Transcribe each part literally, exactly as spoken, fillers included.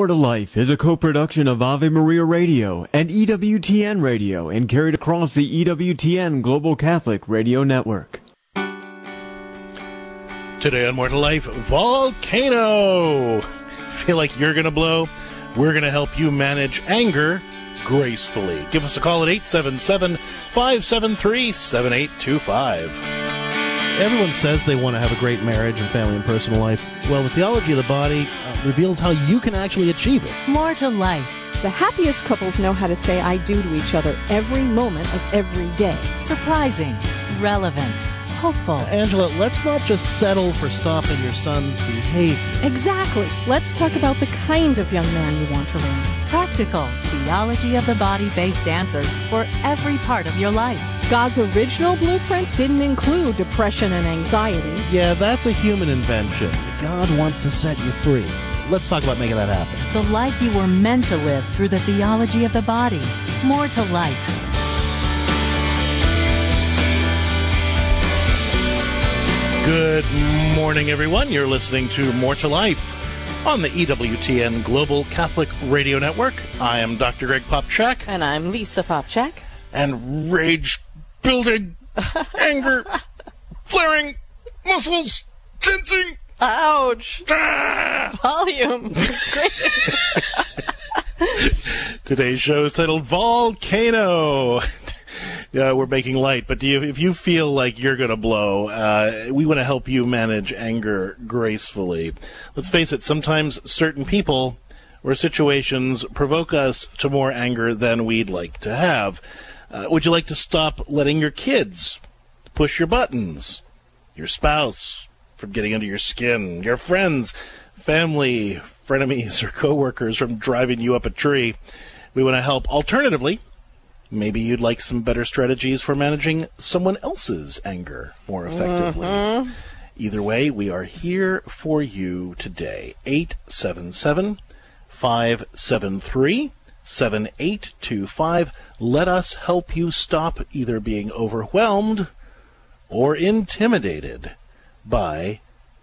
More to Life is a co-production of Ave Maria Radio and E W T N Radio and carried across the E W T N Global Catholic Radio Network. Today on More to Life, Volcano. Feel like you're going to blow? We're going to help you manage anger gracefully. Give us a call at eight seven seven, five seven three, seven eight two five. Everyone says they want to have a great marriage and family and personal life. Well, the theology of the body uh, reveals how you can actually achieve it. More to Life. The happiest couples know how to say I do to each other every moment of every day. Surprising, relevant, hopeful. Angela, let's not just settle for stopping your son's behavior. Exactly. Let's talk about the kind of young man you want to raise. Practical, theology of the body-based answers for every part of your life. God's original blueprint didn't include depression and anxiety. Yeah, that's a human invention. God wants to set you free. Let's talk about making that happen. The life you were meant to live through the theology of the body. More to Life. Good morning, everyone. You're listening to More to Life on the E W T N Global Catholic Radio Network. I am Doctor Greg Popchak. And I'm Lisa Popchak. And rage building, anger, flaring, muscles, tensing. Ouch. Ah! Volume. Crazy. Today's show is titled Volcano. Yeah, we're making light, but do you, if you feel like you're going to blow, uh, we want to help you manage anger gracefully. Let's face it, sometimes certain people or situations provoke us to more anger than we'd like to have. Uh, would you like to stop letting your kids push your buttons, your spouse from getting under your skin, your friends, family, frenemies, or coworkers from driving you up a tree? We want to help. Alternatively, maybe you'd like some better strategies for managing someone else's anger more effectively. Mm-hmm. Either way, we are here for you today. eight seven seven, five seven three, seven eight two five. Let us help you stop either being overwhelmed or intimidated by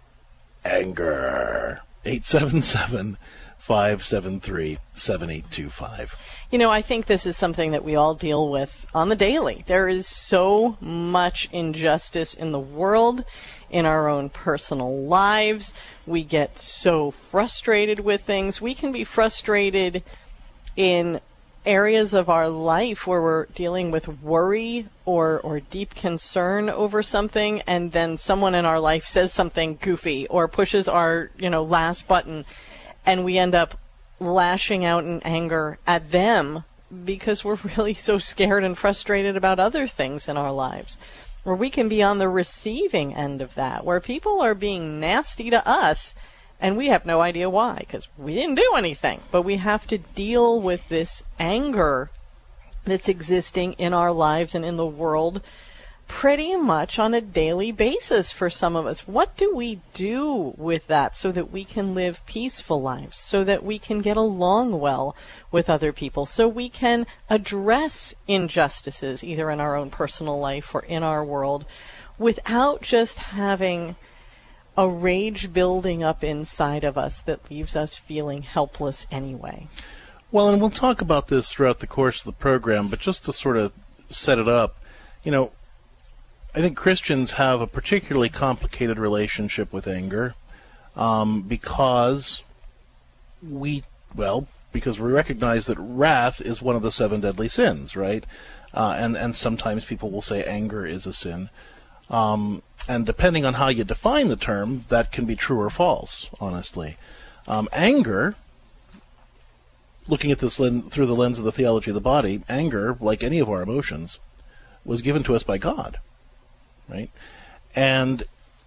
anger. eight seven seven, five seven three, seven eight two five. You know, I think this is something that we all deal with on the daily. There is so much injustice in the world, in our own personal lives. We get so frustrated with things. We can be frustrated in areas of our life where we're dealing with worry or, or deep concern over something, and then someone in our life says something goofy or pushes our, you know, last button, and we end up lashing out in anger at them because we're really so scared and frustrated about other things in our lives. Or we can be on the receiving end of that, where people are being nasty to us and we have no idea why, because we didn't do anything. But we have to deal with this anger that's existing in our lives and in the world pretty much on a daily basis for some of us. What do we do with that so that we can live peaceful lives, so that we can get along well with other people, so we can address injustices either in our own personal life or in our world without just having a rage building up inside of us that leaves us feeling helpless anyway? Well, and we'll talk about this throughout the course of the program, but just to sort of set it up, you know, I think Christians have a particularly complicated relationship with anger um, because we, well, because we recognize that wrath is one of the seven deadly sins, right? Uh, and, and sometimes people will say anger is a sin. Um, and depending on how you define the term, that can be true or false, honestly. Um, anger, looking at this len- through the lens of the theology of the body, anger, like any of our emotions, was given to us by God. Right? And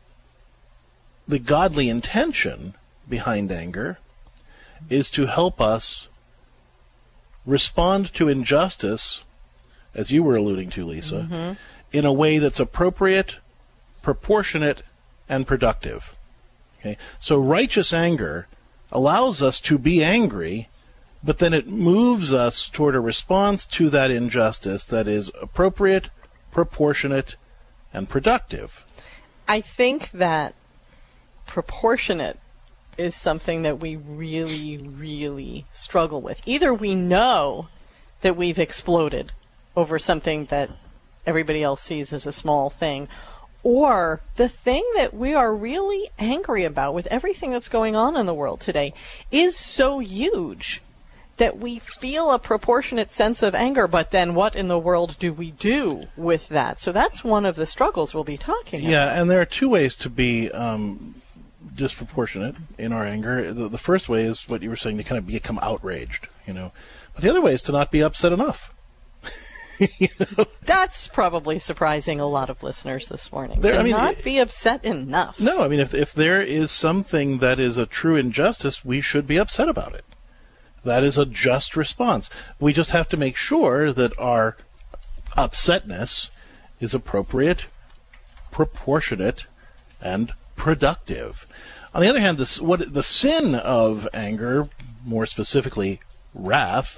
the godly intention behind anger is to help us respond to injustice, as you were alluding to, Lisa, mm-hmm. in a way that's appropriate, proportionate, and productive. Okay? So righteous anger allows us to be angry, but then it moves us toward a response to that injustice that is appropriate, proportionate, and productive. I think that proportionate is something that we really, really struggle with. Either we know that we've exploded over something that everybody else sees as a small thing, or the thing that we are really angry about with everything that's going on in the world today is so huge that we feel a proportionate sense of anger, but then what in the world do we do with that? So that's one of the struggles we'll be talking about. Yeah, and there are two ways to be um, disproportionate in our anger. The, the first way is what you were saying, to kind of become outraged, you know. But the other way is to not be upset enough. You know? That's probably surprising a lot of listeners this morning. There, to I mean, not it, be upset enough. No, I mean, if if there is something that is a true injustice, we should be upset about it. That is a just response. We just have to make sure that our upsetness is appropriate, proportionate, and productive. On the other hand, this, what the sin of anger, more specifically wrath,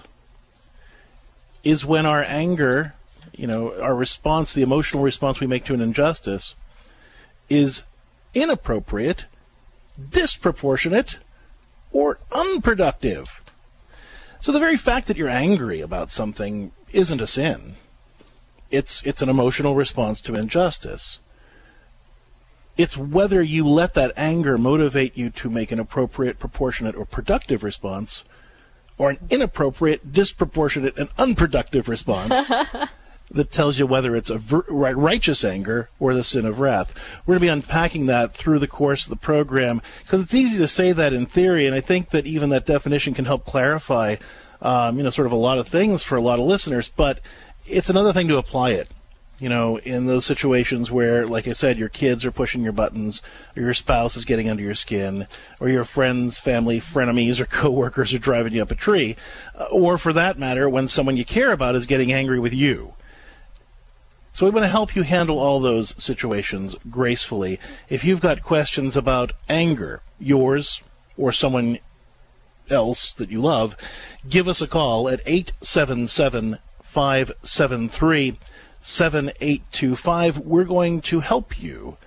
is when our anger, you know, our response, the emotional response we make to an injustice, is inappropriate, disproportionate, or unproductive. So the very fact that you're angry about something isn't a sin. It's it's an emotional response to injustice. It's whether you let that anger motivate you to make an appropriate, proportionate, or productive response, or an inappropriate, disproportionate, and unproductive response that tells you whether it's a ver- righteous anger or the sin of wrath. We're going to be unpacking that through the course of the program, because it's easy to say that in theory, and I think that even that definition can help clarify, um, you know, sort of a lot of things for a lot of listeners, but it's another thing to apply it. You know, in those situations where, like I said, your kids are pushing your buttons, or your spouse is getting under your skin, or your friends, family, frenemies, or coworkers are driving you up a tree, or for that matter, when someone you care about is getting angry with you. So we want to help you handle all those situations gracefully. If you've got questions about anger, yours or someone else that you love, give us a call at eight seven seven, five seven three, seven eight two five. We're going to help you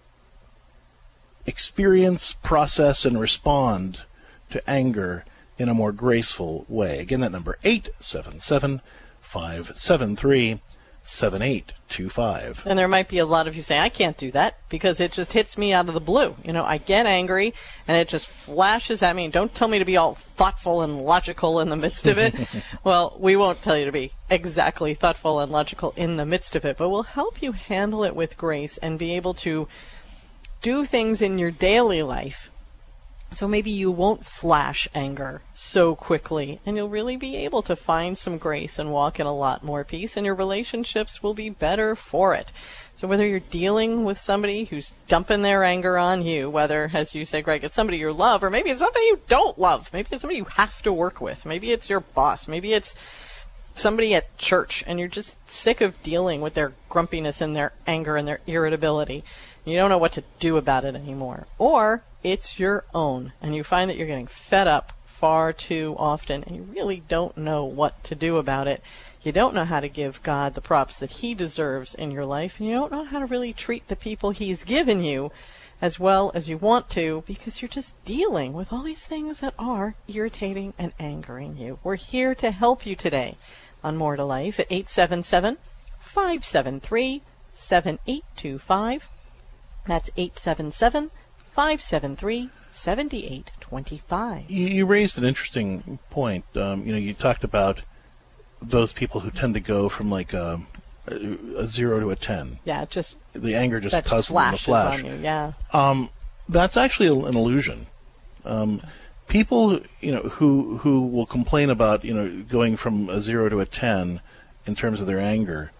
experience, process, and respond to anger in a more graceful way. Again, that number, eight seven seven, five seven three, seven eight two five. And there might be a lot of you saying, I can't do that because it just hits me out of the blue. You know, I get angry and it just flashes at me. Don't tell me to be all thoughtful and logical in the midst of it. Well, we won't tell you to be exactly thoughtful and logical in the midst of it, but we'll help you handle it with grace and be able to do things in your daily life. So maybe you won't flash anger so quickly, and you'll really be able to find some grace and walk in a lot more peace, and your relationships will be better for it. So whether you're dealing with somebody who's dumping their anger on you, whether, as you say, Greg, it's somebody you love, or maybe it's somebody you don't love, maybe it's somebody you have to work with, maybe it's your boss, maybe it's somebody at church, and you're just sick of dealing with their grumpiness and their anger and their irritability. You don't know what to do about it anymore. Or it's your own, and you find that you're getting fed up far too often, and you really don't know what to do about it. You don't know how to give God the props that He deserves in your life, and you don't know how to really treat the people He's given you as well as you want to, because you're just dealing with all these things that are irritating and angering you. We're here to help you today on More to Life at eight seven seven, five seven three, seven eight two five. That's eight seven seven, five seven three, seven eight two five. You, you raised an interesting point. Um, you know, you talked about those people who tend to go from like a, a zero to a ten. Yeah, just the anger just that causes them to flashes flash. on you. Yeah. Um, that's actually an illusion. Um, people, you know, who who will complain about, you know, going from a zero to a ten in terms of their anger,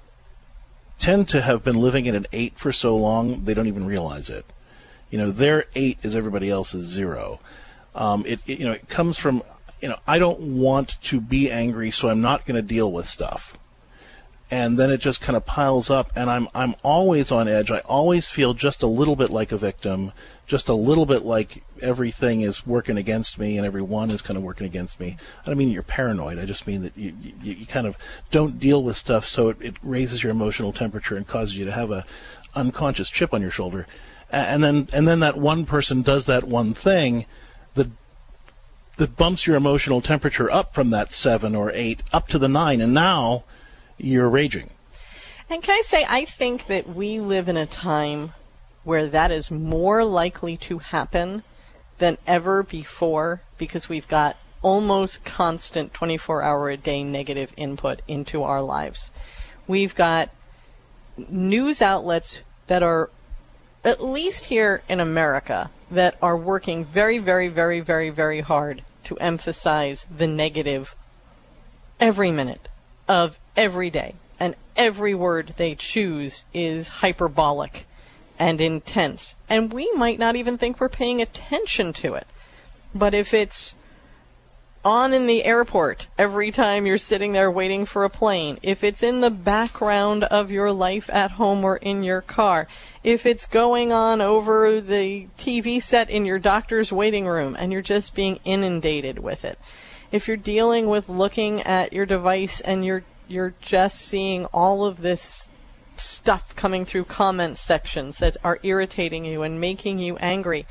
tend to have been living at an eight for so long they don't even realize it. You know, their eight is everybody else's zero. Um, it, it you know it comes from, you know, I don't want to be angry, so I'm not going to deal with stuff. And then it just kind of piles up, and I'm I'm always on edge. I always feel just a little bit like a victim, just a little bit like everything is working against me and everyone is kind of working against me. I don't mean you're paranoid. I just mean that you you, you kind of don't deal with stuff, so it, it raises your emotional temperature and causes you to have a unconscious chip on your shoulder. and then and then that one person does that one thing that that bumps your emotional temperature up from that seven or eight up to the nine, and now you're raging. And can I say, I think that we live in a time where that is more likely to happen than ever before, because we've got almost constant twenty-four hour a day negative input into our lives. We've got news outlets that are, at least here in America, that are working very, very, very, very, very hard to emphasize the negative every minute of every day. And every word they choose is hyperbolic and intense. And we might not even think we're paying attention to it. But if it's on in the airport every time you're sitting there waiting for a plane, if it's in the background of your life at home or in your car, if it's going on over the T V set in your doctor's waiting room and you're just being inundated with it, if you're dealing with looking at your device and you're you're just seeing all of this stuff coming through comment sections that are irritating you and making you angry,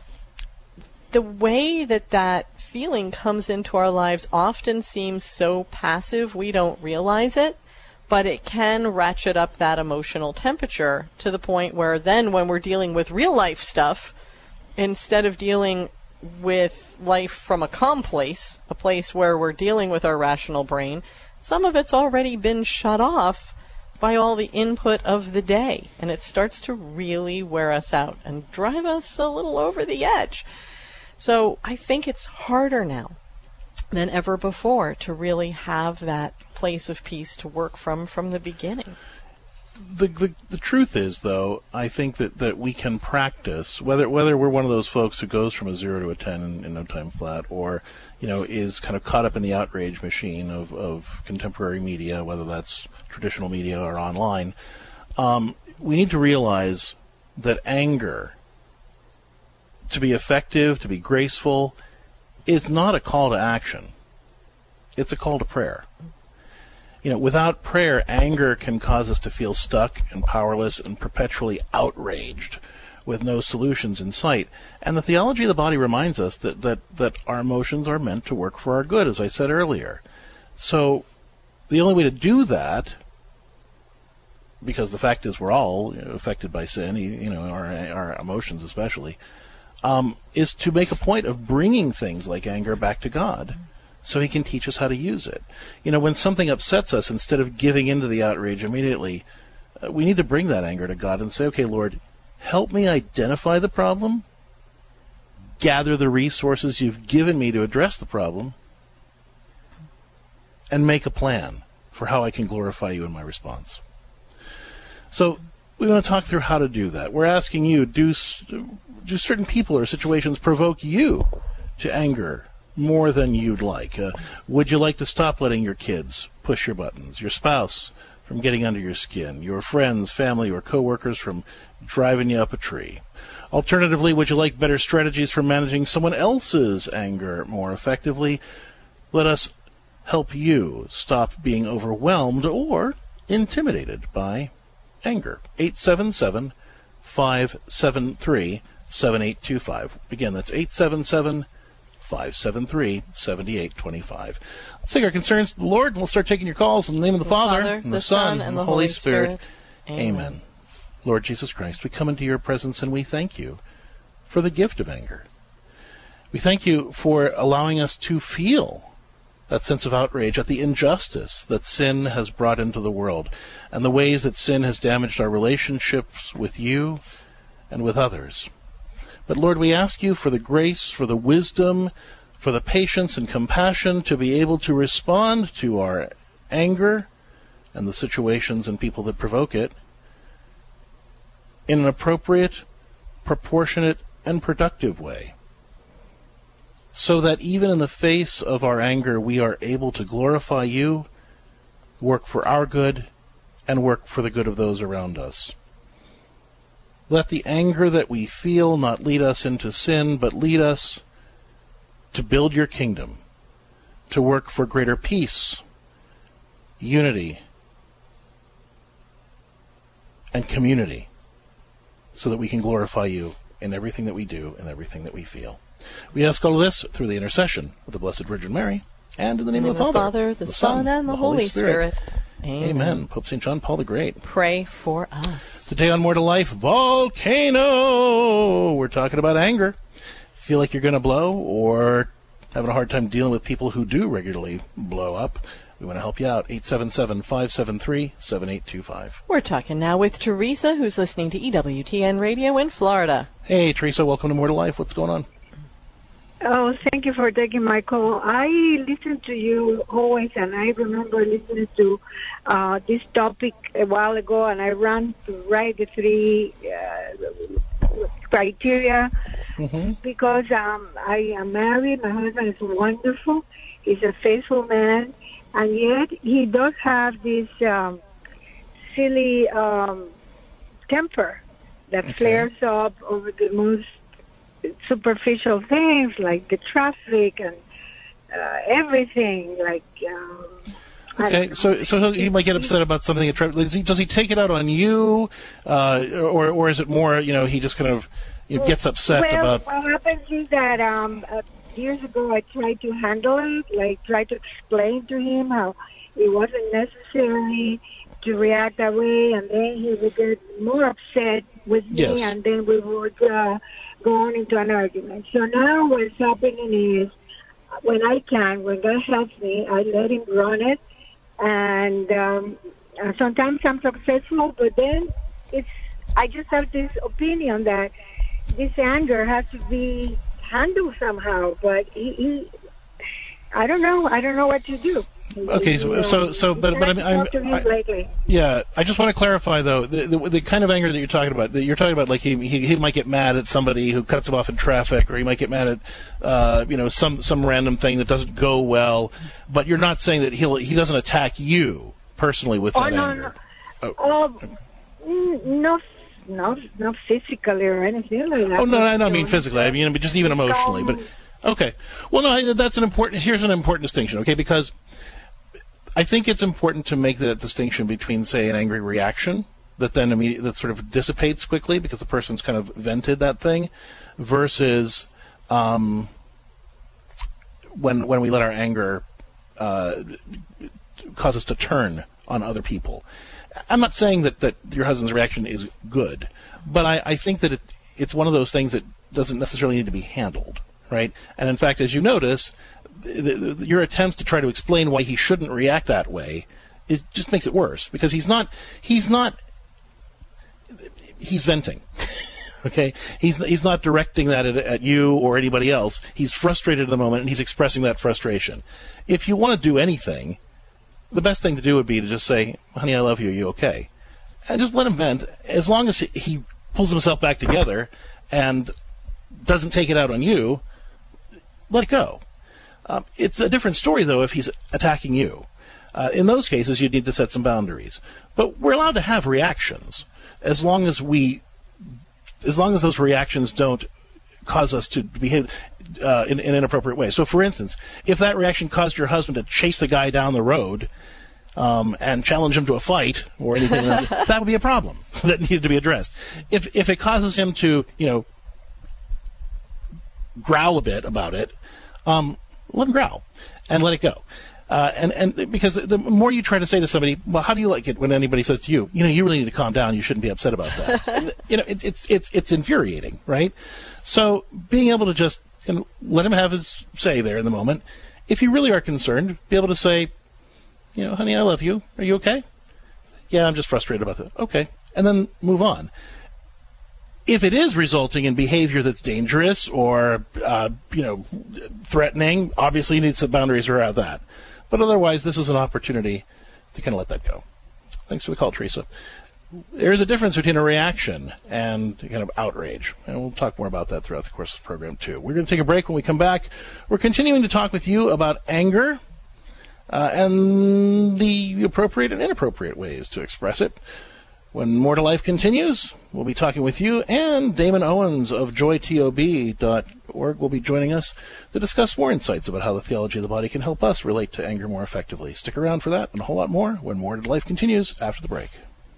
the way that that feeling comes into our lives often seems so passive we don't realize it, but it can ratchet up that emotional temperature to the point where then when we're dealing with real life stuff, instead of dealing with life from a calm place, a place where we're dealing with our rational brain, some of it's already been shut off by all the input of the day, and it starts to really wear us out and drive us a little over the edge. So I think it's harder now than ever before to really have that place of peace to work from from the beginning. The, the the truth is, though, I think that, that we can practice, whether whether we're one of those folks who goes from a zero to a ten in, in no time flat, or, you know, is kind of caught up in the outrage machine of, of contemporary media, whether that's traditional media or online. Um, we need to realize that anger, to be effective, to be graceful, is not a call to action. It's a call to prayer. You know, without prayer, anger can cause us to feel stuck and powerless and perpetually outraged with no solutions in sight. And the theology of the body reminds us that, that, that our emotions are meant to work for our good, as I said earlier. So the only way to do that, because the fact is we're all, you know, affected by sin, you know, our, our emotions especially, um, is to make a point of bringing things like anger back to God, so he can teach us how to use it. You know, when something upsets us, instead of giving into the outrage immediately, uh, we need to bring that anger to God and say, okay, Lord, help me identify the problem, gather the resources you've given me to address the problem, and make a plan for how I can glorify you in my response. So we want to talk through how to do that. We're asking you, do, do certain people or situations provoke you to anger more than you'd like? Uh, would you like to stop letting your kids push your buttons, your spouse from getting under your skin, your friends, family, or coworkers from driving you up a tree? Alternatively, would you like better strategies for managing someone else's anger more effectively? Let us help you stop being overwhelmed or intimidated by anger. eight seven seven, five seven three, seven eight two five. Again, that's eight seven seven, five seven three, seven eight two five. Let's take our concerns to the Lord, and we'll start taking your calls in the name of the, the Father, Father, and the, the Son, and and the the Holy Spirit. Spirit. Amen. Amen. Lord Jesus Christ, we come into your presence and we thank you for the gift of anger. We thank you for allowing us to feel that sense of outrage at the injustice that sin has brought into the world and the ways that sin has damaged our relationships with you and with others. But Lord, we ask you for the grace, for the wisdom, for the patience and compassion to be able to respond to our anger and the situations and people that provoke it in an appropriate, proportionate, and productive way, so that even in the face of our anger, we are able to glorify you, work for our good, and work for the good of those around us. Let the anger that we feel not lead us into sin, but lead us to build your kingdom, to work for greater peace, unity, and community so that we can glorify you in everything that we do and everything that we feel. We ask all of this through the intercession of the Blessed Virgin Mary, and in the name, in of the the Father, Father, the, the Son, and the Holy Spirit. Spirit. Amen. Amen. Pope Saint John Paul the Great. Pray for us. Today on More to Life, Volcano. We're talking about anger. Feel like you're going to blow, or having a hard time dealing with people who do regularly blow up? We want to help you out. eight seven seven, five seven three, seven eight two five. We're talking now with Teresa, who's listening to E W T N Radio in Florida. Hey, Teresa. Welcome to More to Life. What's going on? Oh, thank you for taking my call. I listen to you always, and I remember listening to uh, this topic a while ago, and I ran to write the three uh, criteria mm-hmm. because um, I am married. My husband is wonderful. He's a faithful man, and yet he does have this um, silly um, temper that okay. flares up over the most superficial things like the traffic and uh, everything. Like um, okay, so so he might get upset about something. At tra- does he does he take it out on you, uh, or or is it more you know he just kind of you know, gets upset well, about? What happens is that um, uh, years ago I tried to handle it, like try to explain to him how it wasn't necessary to react that way, and then he would get more upset with me, yes. and then we would. Uh, going into an argument. So now what's happening is when I can, when God helps me, I let him run it. And um, uh, sometimes I'm successful, but then it's I just have this opinion that this anger has to be handled somehow. But he, he I don't know. I don't know what to do. Okay, so so, so but but I mean, I'm, I, yeah. I just want to clarify though the, the the kind of anger that you're talking about. That you're talking about, like he, he he might get mad at somebody who cuts him off in traffic, or he might get mad at uh, you know some some random thing that doesn't go well. But you're not saying that he'll he doesn't attack you personally with that oh, no, anger. No, oh, oh no, not not physically or anything like that. Oh no, I don't mean physically. I mean just even emotionally. But okay, well no, that's an important. Here's an important distinction. Okay, because I think it's important to make that distinction between, say, an angry reaction that then immediately that sort of dissipates quickly because the person's kind of vented that thing, versus um, when when we let our anger uh, cause us to turn on other people. I'm not saying that, that your husband's reaction is good, but I, I think that it, it's one of those things that doesn't necessarily need to be handled, right? And in fact, as you notice, The, the, your attempts to try to explain why he shouldn't react that way, it just makes it worse because he's not he's not he's venting. Okay, he's he's not directing that at, at you or anybody else. He's frustrated at the moment and he's expressing that frustration. If you want to do anything, the best thing to do would be to just say, "Honey, I love you. Are you okay?" And just let him vent. As long as he, he pulls himself back together and doesn't take it out on you, let it go. Um, it's a different story, though, if he's attacking you. Uh, in those cases, you need to set some boundaries. But we're allowed to have reactions as long as we, as long as those reactions don't cause us to behave uh, in, in an inappropriate way. So, for instance, if that reaction caused your husband to chase the guy down the road um, and challenge him to a fight or anything else, that would be a problem that needed to be addressed. If if it causes him to, you know, growl a bit about it, um, let him growl and let it go. Uh, and, and because the more you try to say to somebody, well, how do you like it when anybody says to you, you know, you really need to calm down. You shouldn't be upset about that. You know, it's, it's, it's, it's infuriating, right? So being able to just you know, let him have his say there in the moment. If you really are concerned, be able to say, you know, honey, I love you. Are you okay? Yeah, I'm just frustrated about that. Okay. And then move on. If it is resulting in behavior that's dangerous or, uh, you know, threatening, obviously you need some boundaries around that. But otherwise, this is an opportunity to kind of let that go. Thanks for the call, Teresa. There is a difference between a reaction and kind of outrage. And we'll talk more about that throughout the course of the program, too. We're going to take a break. When we come back, we're continuing to talk with you about anger uh, and the appropriate and inappropriate ways to express it. When More to Life continues, we'll be talking with you, and Damon Owens of joy tob dot org will be joining us to discuss more insights about how the theology of the body can help us relate to anger more effectively. Stick around for that and a whole lot more when More to Life continues after the break.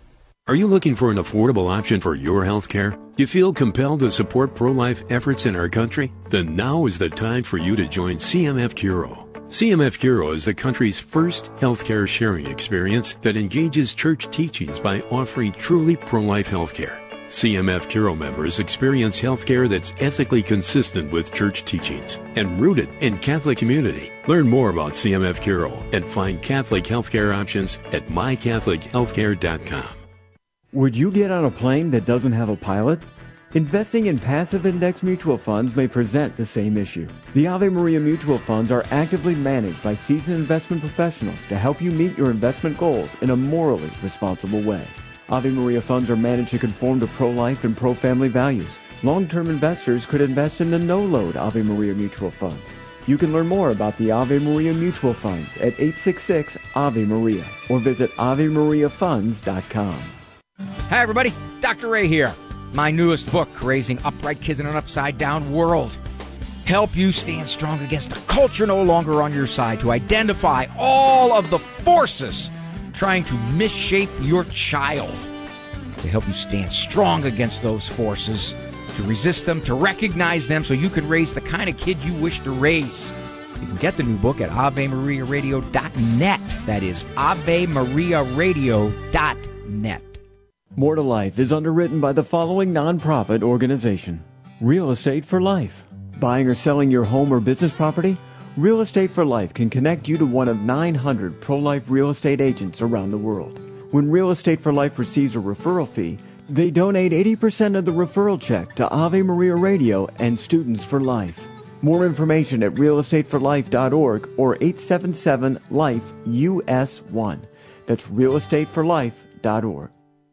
Are you looking for an affordable option for your health care? Do you feel compelled to support pro-life efforts in our country? Then now is the time for you to join C M F Curo. C M F Curo is the country's first healthcare sharing experience that engages church teachings by offering truly pro-life healthcare. C M F Curo members experience healthcare that's ethically consistent with church teachings and rooted in Catholic community. Learn more about C M F Curo and find Catholic healthcare options at my catholic healthcare dot com. Would you get on a plane that doesn't have a pilot? Investing in passive index mutual funds may present the same issue. The Ave Maria mutual funds are actively managed by seasoned investment professionals to help you meet your investment goals in a morally responsible way. Ave Maria funds are managed to conform to pro-life and pro-family values. Long-term investors could invest in the no-load Ave Maria mutual funds. You can learn more about the Ave Maria mutual funds at eight six six Ave Maria or visit ave maria funds dot com. Hi, everybody. Doctor Ray here. My newest book, Raising Upright Kids in an Upside-Down World. Help you stand strong against a culture no longer on your side, to identify all of the forces trying to misshape your child, to help you stand strong against those forces, to resist them, to recognize them so you can raise the kind of kid you wish to raise. You can get the new book at ave maria radio dot net. That is ave maria radio dot net. More to Life is underwritten by the following nonprofit organization. Real Estate for Life. Buying or selling your home or business property? Real Estate for Life can connect you to one of nine hundred pro-life real estate agents around the world. When Real Estate for Life receives a referral fee, they donate eighty percent of the referral check to Ave Maria Radio and Students for Life. More information at real estate for life dot org or eight seven seven life U S one. That's real estate for life dot org.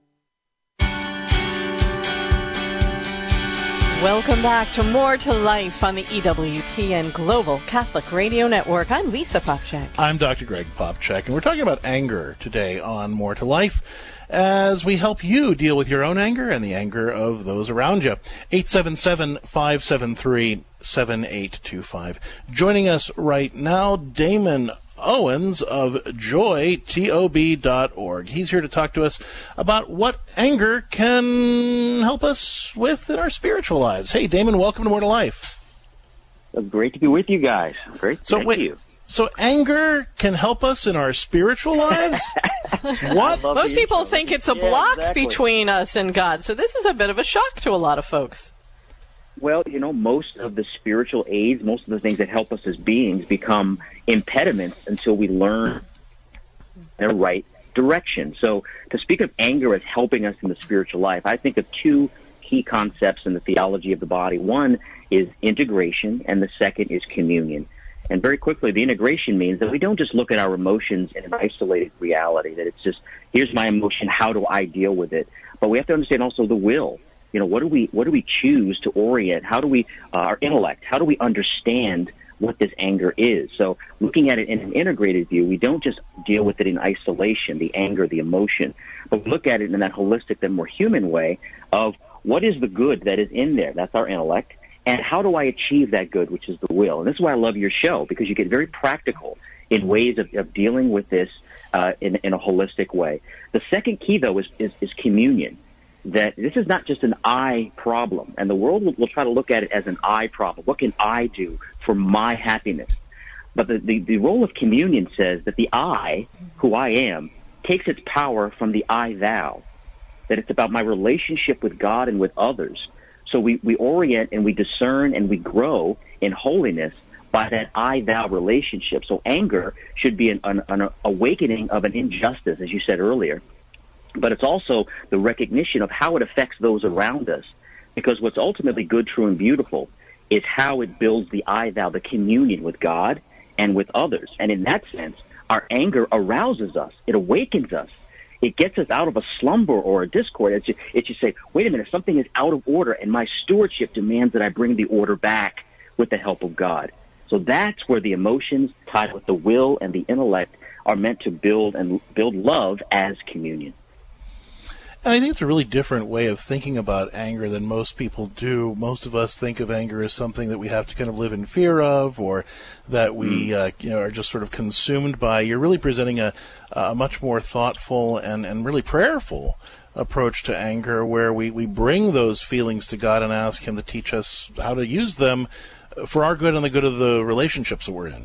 Welcome back to More to Life on the E W T N Global Catholic Radio Network. I'm Lisa Popchak. I'm Doctor Greg Popchak, and we're talking about anger today on More to Life as we help you deal with your own anger and the anger of those around you. eight seven seven, five seven three, seven eight two five. Joining us right now, Damon Owens of joy tob dot org. He's here to talk to us about what anger can help us with in our spiritual lives. Hey, Damon, welcome to More to Life. It's great to be with you guys. Great. So Thank wait, you. So anger can help us in our spiritual lives? What? Most people think it's a Yeah, block exactly. between us and God, so this is a bit of a shock to a lot of folks. Well, you know, most of the spiritual aids, most of the things that help us as beings become impediments until we learn the right direction. So to speak of anger as helping us in the spiritual life, I think of two key concepts in the theology of the body. One is integration, and the second is communion. And very quickly, the integration means that we don't just look at our emotions in an isolated reality, that it's just, here's my emotion, how do I deal with it? But we have to understand also the will. You know, what do we what do we choose to orient? How do we, uh, our intellect, how do we understand what this anger is? So looking at it in an integrated view, we don't just deal with it in isolation, the anger, the emotion, but we look at it in that holistic, that more human way of what is the good that is in there? That's our intellect. And how do I achieve that good, which is the will? And this is why I love your show, because you get very practical in ways of, of dealing with this uh, in, in a holistic way. The second key, though, is, is, is communion. That this is not just an I problem, and the world will, will try to look at it as an I problem. What can I do for my happiness? But the, the, the role of communion says that the I, who I am, takes its power from the I thou, that it's about my relationship with God and with others. So we, we orient and we discern and we grow in holiness by that I-thou relationship. So anger should be an, an, an awakening of an injustice, as you said earlier. But it's also the recognition of how it affects those around us. Because what's ultimately good, true, and beautiful is how it builds the I-thou, the communion with God and with others. And in that sense, our anger arouses us. It awakens us. It gets us out of a slumber or a discord. It's just, it's just say, wait a minute, something is out of order, and my stewardship demands that I bring the order back with the help of God. So that's where the emotions tied with the will and the intellect are meant to build and build love as communion. And I think it's a really different way of thinking about anger than most people do. Most of us think of anger as something that we have to kind of live in fear of, or that we mm. uh, you know, are just sort of consumed by. You're really presenting a, a much more thoughtful and, and really prayerful approach to anger where we, we bring those feelings to God and ask Him to teach us how to use them for our good and the good of the relationships that we're in.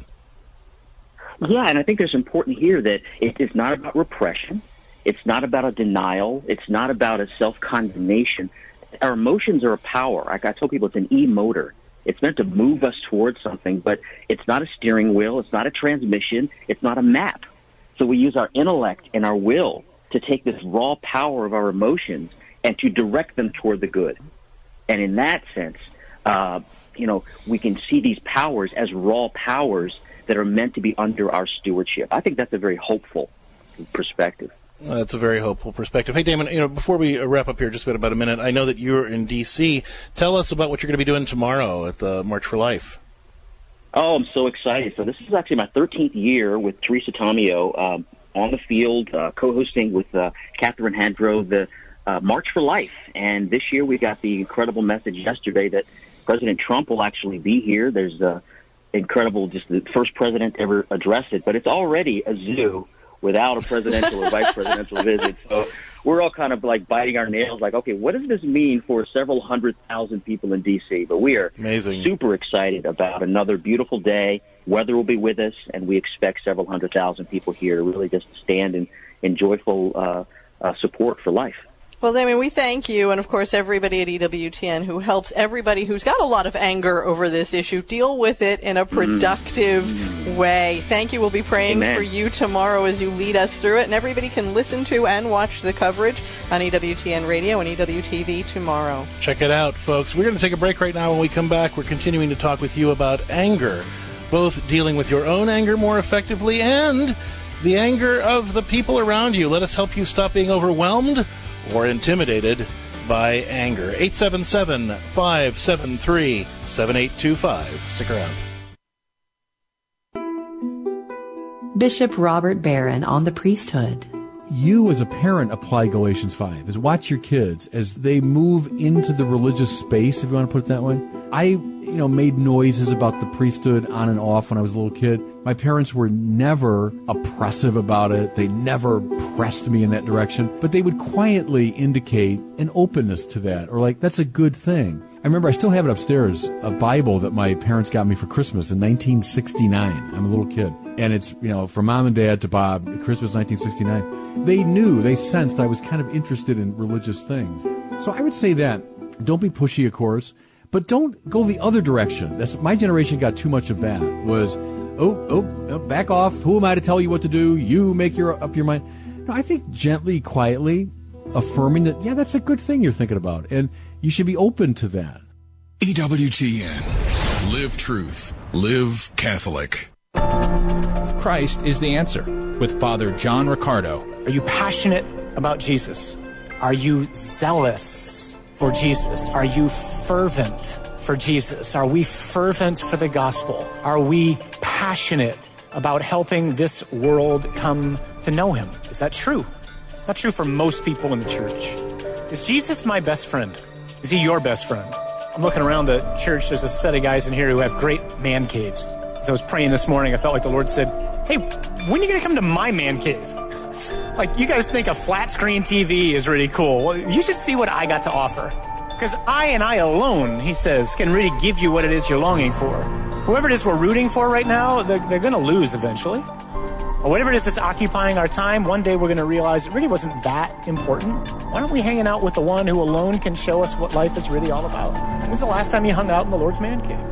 Yeah, and I think it's important here that it is not about repression. It's not about a denial. It's not about a self-condemnation. Our emotions are a power. Like I tell people, it's an e-motor. It's meant to move us towards something, but it's not a steering wheel. It's not a transmission. It's not a map. So we use our intellect and our will to take this raw power of our emotions and to direct them toward the good. And in that sense, uh, you know, we can see these powers as raw powers that are meant to be under our stewardship. I think that's a very hopeful perspective. Uh, that's a very hopeful perspective. Hey, Damon, you know, before we wrap up here, just about a minute, I know that you're in D C. Tell us about what you're going to be doing tomorrow at the March for Life. Oh, I'm so excited. So this is actually my thirteenth year with Teresa Tomeo um, on the field, uh, co-hosting with uh, Catherine Handro, the uh, March for Life. And this year we got the incredible message yesterday that President Trump will actually be here. There's uh, incredible, just the first president to ever address it. But it's already a zoo without a presidential or vice presidential visit. So we're all kind of like biting our nails, like, okay, what does this mean for several hundred thousand people in D C? But we are Amazing. super excited about another beautiful day. Weather will be with us, and we expect several hundred thousand people here to really just stand in, in joyful uh, uh, support for life. Well, Damien, we thank you, and of course everybody at E W T N who helps everybody who's got a lot of anger over this issue deal with it in a productive mm. way. Thank you. We'll be praying Amen. for you tomorrow as you lead us through it, and everybody can listen to and watch the coverage on E W T N Radio and E W T V tomorrow. Check it out, folks. We're going to take a break right now. When we come back, we're continuing to talk with you about anger, both dealing with your own anger more effectively and the anger of the people around you. Let us help you stop being overwhelmed or intimidated by anger. eight seven seven, five seven three, seven eight two five. Stick around. Bishop Robert Barron on the priesthood. You as a parent apply Galatians five. Is watch your kids as they move into the religious space, if you want to put it that way. I, you know, made noises about the priesthood on and off when I was a little kid. My parents were never oppressive about it. They never pressed me in that direction. But they would quietly indicate an openness to that, or like, that's a good thing. I remember I still have it upstairs, a Bible that my parents got me for Christmas in nineteen sixty-nine. I'm a little kid. And it's, you know, from mom and dad to Bob, Christmas nineteen sixty-nine. They knew, they sensed I was kind of interested in religious things. So I would say that, don't be pushy, of course, but don't go the other direction. That's, my generation got too much of that, was, oh, oh, oh, back off, who am I to tell you what to do, you make your up your mind. No, I think gently, quietly, affirming that, yeah, that's a good thing you're thinking about, and you should be open to that. E W T N. Live truth. Live Catholic. Christ is the answer with Father John Riccardo. Are you passionate about Jesus? Are you zealous for Jesus? Are you fervent for Jesus? Are we fervent for the gospel? Are we passionate about helping this world come to know him? Is that true? It's not true for most people in the church. Is Jesus my best friend? Is he your best friend? I'm looking around the church. There's a set of guys in here who have great man caves. As I was praying this morning, I felt like the Lord said, hey, when are you going to come to my man cave? Like, you guys think a flat screen T V is really cool. Well, you should see what I got to offer. Because I and I alone, he says, can really give you what it is you're longing for. Whoever it is we're rooting for right now, they're, they're going to lose eventually. Or whatever it is that's occupying our time, one day we're going to realize it really wasn't that important. Why aren't we hanging out with the one who alone can show us what life is really all about? When was the last time you hung out in the Lord's man cave?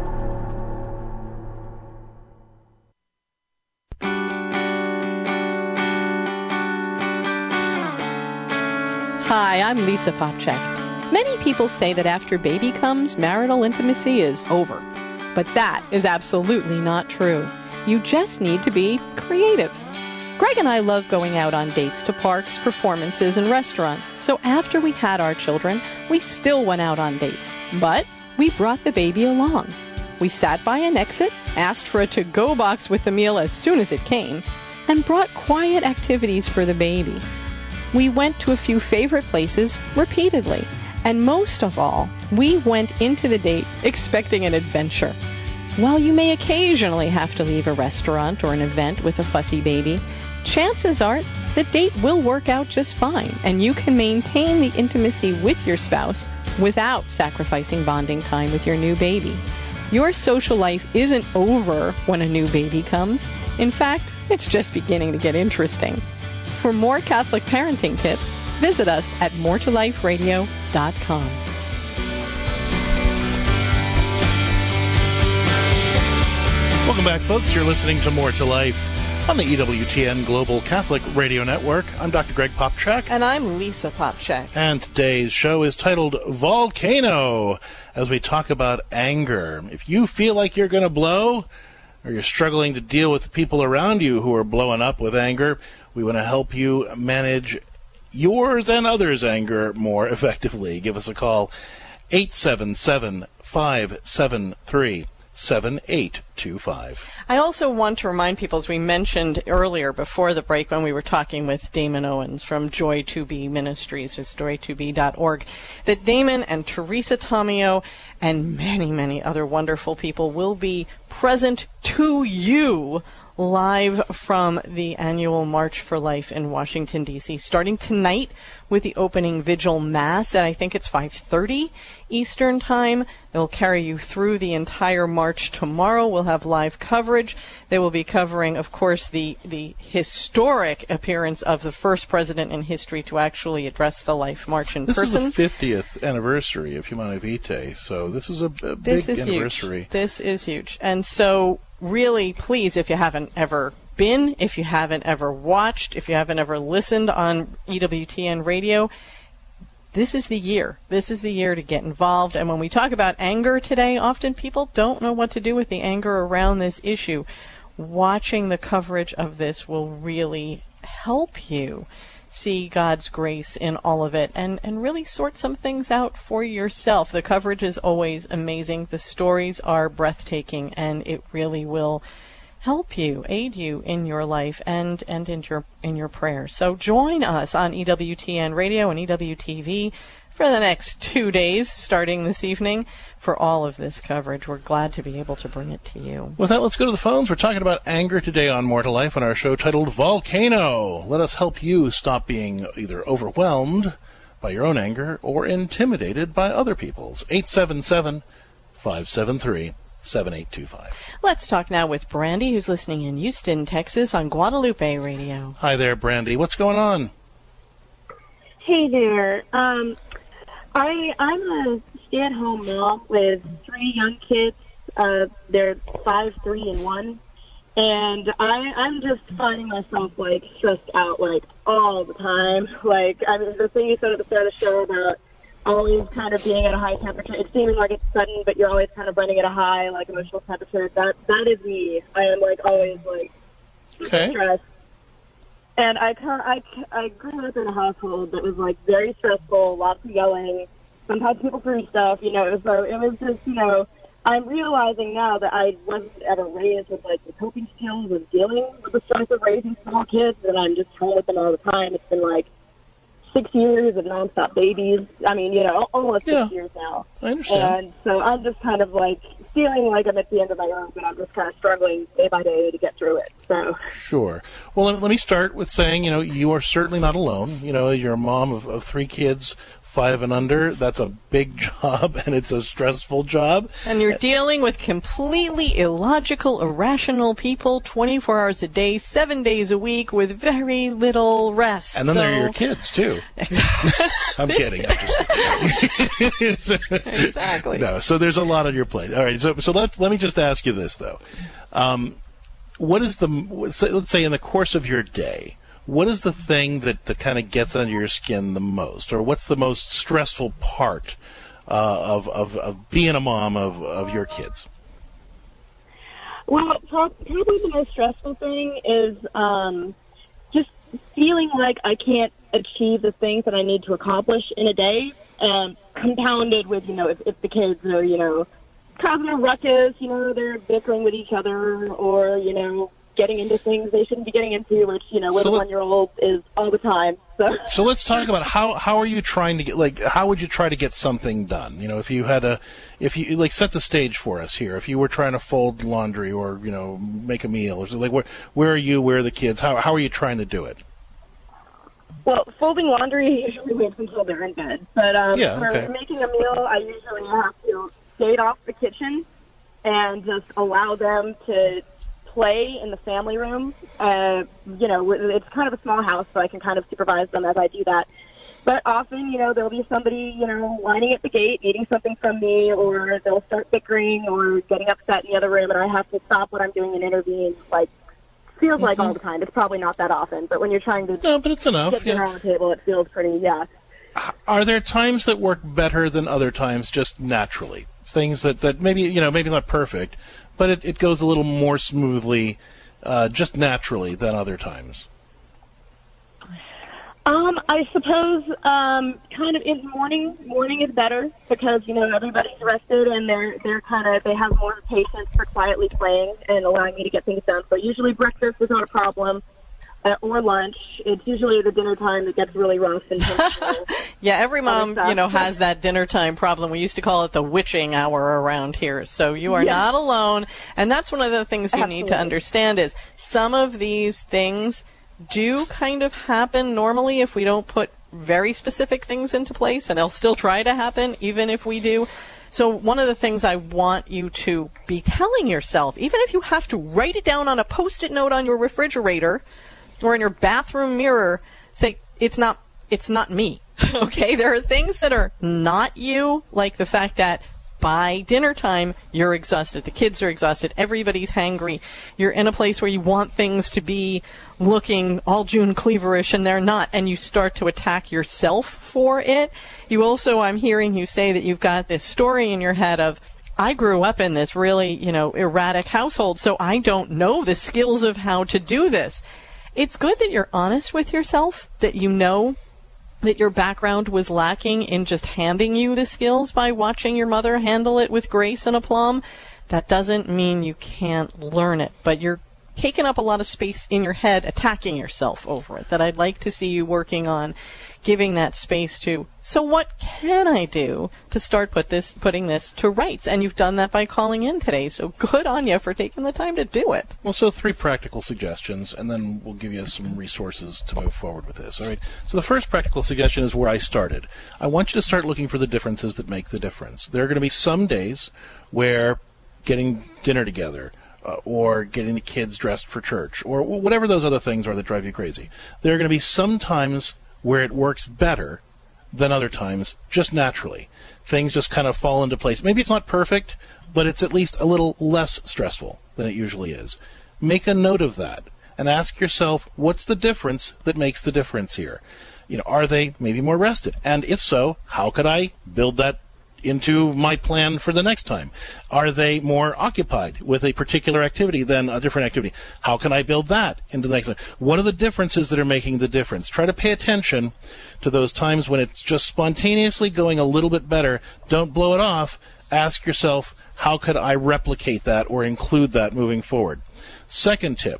Hi, I'm Lisa Popchak. Many people say that after baby comes, marital intimacy is over. But that is absolutely not true. You just need to be creative. Greg and I love going out on dates to parks, performances, and restaurants. So after we had our children, we still went out on dates. But we brought the baby along. We sat by an exit, asked for a to-go box with the meal as soon as it came, and brought quiet activities for the baby. We went to a few favorite places repeatedly. And most of all, we went into the date expecting an adventure. While you may occasionally have to leave a restaurant or an event with a fussy baby, chances are the date will work out just fine, and you can maintain the intimacy with your spouse without sacrificing bonding time with your new baby. Your social life isn't over when a new baby comes. In fact, it's just beginning to get interesting. For more Catholic parenting tips, visit us at more to life radio dot com. Welcome back, folks. You're listening to More to Life on the E W T N Global Catholic Radio Network. I'm Doctor Greg Popchak. And I'm Lisa Popchak. And today's show is titled Volcano, as we talk about anger. If you feel like you're going to blow, or you're struggling to deal with the people around you who are blowing up with anger, we want to help you manage yours and others' anger more effectively. Give us a call, eight seven seven, five seven three, seven eight two five. I also want to remind people, as we mentioned earlier before the break when we were talking with Damon Owens from Joy to Be Ministries, it's joy to be dot org, that Damon and Teresa Tomeo and many, many other wonderful people will be present to you live from the annual March for Life in Washington, D C, starting tonight with the opening vigil mass, and I think it's five thirty Eastern Time. They'll carry you through the entire march tomorrow. We'll have live coverage. They will be covering, of course, the, the historic appearance of the first president in history to actually address the Life March in this person. This is the fiftieth anniversary of Humanae Vitae, so this is a, a this big is anniversary. Huge. This is huge. And so, really, please, if you haven't ever been, if you haven't ever watched, if you haven't ever listened on E W T N radio, this is the year. This is the year to get involved. And when we talk about anger today, often people don't know what to do with the anger around this issue. Watching the coverage of this will really help you see God's grace in all of it and, and really sort some things out for yourself. The coverage is always amazing. The stories are breathtaking, and it really will help you, aid you in your life and, and in your in your prayers. So join us on E W T N Radio and E W T V for the next two days, starting this evening, for all of this coverage. We're glad to be able to bring it to you. With that, let's go to the phones. We're talking about anger today on More to Life on our show titled Volcano. Let us help you stop being either overwhelmed by your own anger or intimidated by other people's. eight seven seven, five seven three, seven eight two five. Let's talk now with Brandy, who's listening in Houston, Texas on Guadalupe Radio. Hi there, Brandy. What's going on? Hey there. Um, I, I'm a stay-at-home mom with three young kids. Uh, they're five, three, and one. And I, I'm just finding myself, like, stressed out, like, all the time. Like, I mean, the thing you said at the start of the show about always kind of being at a high temperature, it's seeming like it's sudden, but you're always kind of running at a high, like, emotional temperature. That That is me. I am, like, always, like, okay. stressed. And I, I, I grew up in a household that was, like, very stressful, lots of yelling. Sometimes people threw stuff, you know, so it was just, you know, I'm realizing now that I wasn't ever raised with, like, the coping skills of dealing with the stress of raising small kids, and I'm just home with them all the time. It's been, like, six years of nonstop babies. I mean, you know, almost yeah, six years now. I understand. And so I'm just kind of, like, feeling like I'm at the end of my rope, and I'm just kind of struggling day by day to get through it. So Sure. Well, let, let me start with saying, you know, you are certainly not alone. You know, you're a mom of, of three kids, five and under. That's a big job, and it's a stressful job. And you're dealing with completely illogical, irrational people twenty-four hours a day, seven days a week, with very little rest. And then so... they're your kids, too. Exactly. I'm kidding. I'm just kidding. Exactly. No, so there's a lot on your plate. All right, so so let let me just ask you this, though. Um, what is the, let's say in the course of your day, what is the thing that, that kind of gets under your skin the most? Or what's the most stressful part uh, of, of, of being a mom of, of your kids? Well, probably the most stressful thing is um, just feeling like I can't achieve the things that I need to accomplish in a day, um, compounded with, you know, if, if the kids are, you know, causing a ruckus, you know, they're bickering with each other, or, you know, getting into things they shouldn't be getting into, which, you know, with So a let- one-year-old is all the time. So, So let's talk about how how are you trying to get, like, how would you try to get something done? You know, if you had a, if you, like, set the stage for us here. If you were trying to fold laundry or, you know, make a meal or something, like, where, where are you, where are the kids, how how are you trying to do it? well, folding laundry usually waits until they're in bed. But um, Yeah, for okay. making a meal, I usually have to skate off the kitchen and just allow them to play in the family room. Uh, you know, it's kind of a small house, so I can kind of supervise them as I do that. But often, you know, there'll be somebody, you know, lining at the gate, needing something from me, or they'll start bickering or getting upset in the other room, and I have to stop what I'm doing and intervene. Like, feels like all the time. It's probably not that often, but when you're trying to no, but it's enough, get dinner yeah. on the table, it feels pretty, yeah. Are there times that work better than other times, just naturally? Things that, that maybe, you know, maybe not perfect, but it, it goes a little more smoothly, uh, just naturally than other times. Um, I suppose um, kind of in the morning. Morning is better because, you know, everybody's rested and they're they're kind of they have more patience for quietly playing and allowing me to get things done. So usually breakfast is not a problem, uh, or lunch. It's usually the dinner time that gets really rough. And Yeah, every mom, stuff. you know, has that dinner time problem. We used to call it the witching hour around here. So you are Yeah. not alone. And that's one of the things you need to Absolutely. understand is some of these things do kind of happen normally if we don't put very specific things into place, and they'll still try to happen even if we do. So one of the things I want you to be telling yourself, even if you have to write it down on a Post-it note on your refrigerator or in your bathroom mirror, say, it's not, it's not me. Okay? There are things that are not you, like the fact that by dinner time, you're exhausted. The kids are exhausted. Everybody's hangry. You're in a place where you want things to be looking all June Cleaverish, and they're not, and you start to attack yourself for it. You also, I'm hearing you say that you've got this story in your head of, I grew up in this really, you know, erratic household, so I don't know the skills of how to do this. It's good that you're honest with yourself, that you know that your background was lacking in just handing you the skills by watching your mother handle it with grace and aplomb. That doesn't mean you can't learn it, but you're taking up a lot of space in your head, attacking yourself over it, that I'd like to see you working on giving that space to, so what can I do to start put this, putting this to rights? And you've done that by calling in today, so good on you for taking the time to do it. Well, so three practical suggestions, and then we'll give you some resources to move forward with this. All right. So the first practical suggestion is where I started. I want you to start looking for the differences that make the difference. There are going to be some days where getting dinner together, uh, or getting the kids dressed for church, or whatever those other things are that drive you crazy. There are going to be some times where it works better than other times, just naturally. Things just kind of fall into place. Maybe it's not perfect, but it's at least a little less stressful than it usually is. Make a note of that and ask yourself, what's the difference that makes the difference here? You know, are they maybe more rested? And if so, how could I build that into my plan for the next time? Are they more occupied with a particular activity than a different activity? How can I build that into the next time? What are the differences that are making the difference? Try to pay attention to those times when it's just spontaneously going a little bit better. Don't blow it off. Ask yourself, how could I replicate that or include that moving forward? Second tip,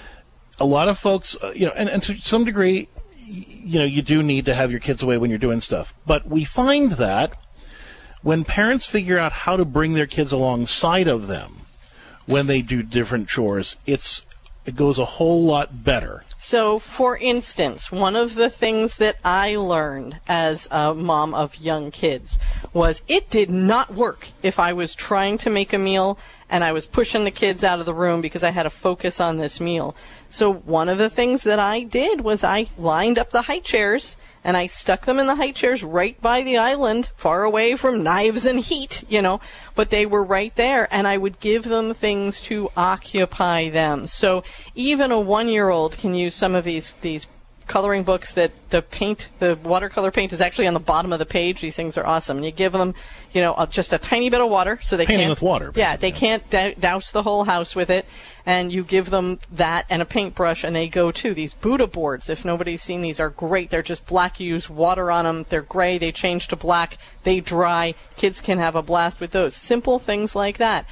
a lot of folks, uh, you know, and, and to some degree, you know, you do need to have your kids away when you're doing stuff. But we find that when parents figure out how to bring their kids alongside of them when they do different chores, it's it goes a whole lot better. So, for instance, one of the things that I learned as a mom of young kids was it did not work if I was trying to make a meal and I was pushing the kids out of the room because I had to focus on this meal. So one of the things that I did was I lined up the high chairs and I stuck them in the high chairs right by the island, far away from knives and heat, you know, but they were right there, and I would give them things to occupy them. So even a one-year-old can use some of these these coloring books that the paint, the watercolor paint is actually on the bottom of the page. These things are awesome. And you give them, you know, just a tiny bit of water so they Painting can't. with water, Yeah, they can't dou- douse the whole house with it. And you give them that and a paintbrush, and they go to these Buddha boards. If nobody's seen these, are great. They're just black. You use water on them. They're gray. They change to black. They dry. Kids can have a blast with those. Simple things like that.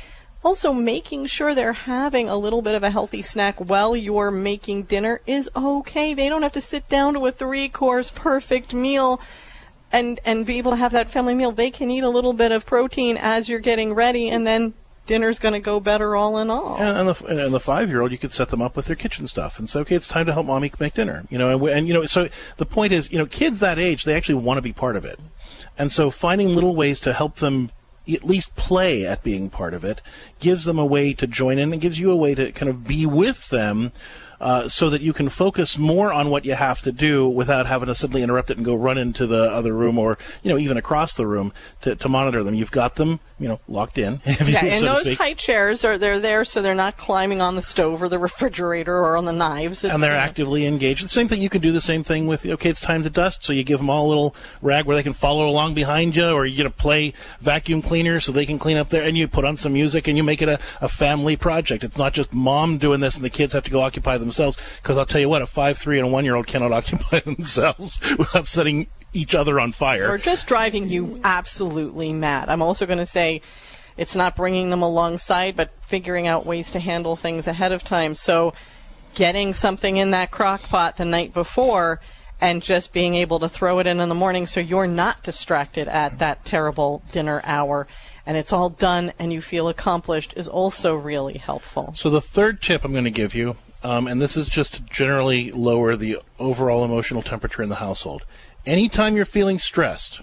Also, making sure they're having a little bit of a healthy snack while you're making dinner is okay. They don't have to sit down to a three-course perfect meal and, and be able to have that family meal. They can eat a little bit of protein as you're getting ready, and then dinner's going to go better all in all. And, and, the, and the five-year-old, you could set them up with their kitchen stuff and say, okay, it's time to help mommy make dinner. You know, and, we, and you know, so the point is, you know, kids that age, they actually want to be part of it. And so finding little ways to help them at least play at being part of it gives them a way to join in and gives you a way to kind of be with them uh, so that you can focus more on what you have to do without having to suddenly interrupt it and go run into the other room or, you know, even across the room to, to monitor them. You've got them, you know, locked in. If yeah, you, and so those high chairs, are they're there so they're not climbing on the stove or the refrigerator or on the knives. It's, and they're uh, actively engaged. The same thing, you can do the same thing with, okay, it's time to dust, so you give them all a little rag where they can follow along behind you, or you get a play vacuum cleaner so they can clean up there, and you put on some music and you make it a, a family project. It's not just mom doing this and the kids have to go occupy themselves, because I'll tell you what, a five, three, and a one-year-old cannot occupy themselves without setting each other on fire. Or just driving you absolutely mad. I'm also going to say it's not bringing them alongside, but figuring out ways to handle things ahead of time. So getting something in that crock pot the night before and just being able to throw it in in the morning so you're not distracted at that terrible dinner hour and it's all done and you feel accomplished is also really helpful. So the third tip I'm going to give you, um, and this is just to generally lower the overall emotional temperature in the household. Anytime you're feeling stressed,